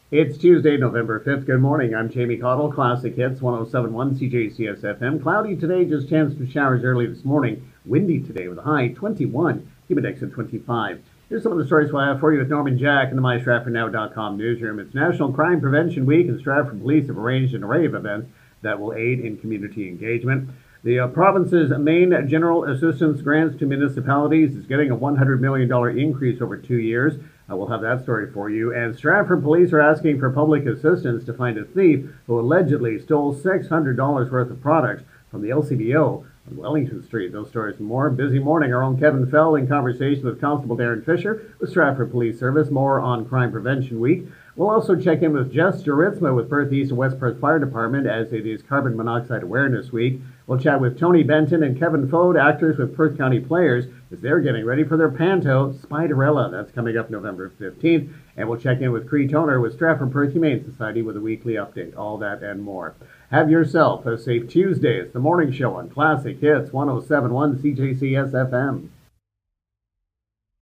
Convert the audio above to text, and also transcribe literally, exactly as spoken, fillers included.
It's Tuesday, November fifth. Good morning. I'm Jamie Cottle. Classic Hits one oh seven point one C J C S F M. Cloudy today, just chance for showers early this morning. Windy today with a high twenty-one, humidex at twenty-five. Here's some of the stories I have for you with Norman Jack in the my stratford now dot com newsroom. It's National Crime Prevention Week, and Stratford Police have arranged an array of events that will aid in community engagement. The uh, province's main general assistance grants to municipalities is getting a one hundred million dollars increase over two years. Uh, we'll have that story for you. And Stratford police are asking for public assistance to find a thief who allegedly stole six hundred dollars worth of products from the L C B O on Wellington Street. Those stories and more. Busy morning. Our own Kevin Fell in conversation with Constable Darren Fisher with Stratford Police Service. More on Crime Prevention Week. We'll also check in with Jess Juritsma with Perth East and West Perth Fire Department as it is Carbon Monoxide Awareness Week. We'll chat with Tony Benton and Kevin Fode, actors with Perth County Players, as they're getting ready for their panto, Spiderella. That's coming up November fifteenth. And we'll check in with Cree Toner with Stratford Perth Humane Society with a weekly update. All that and more. Have yourself a safe Tuesday. It's the morning show on Classic Hits one oh seven point one C J C S F M.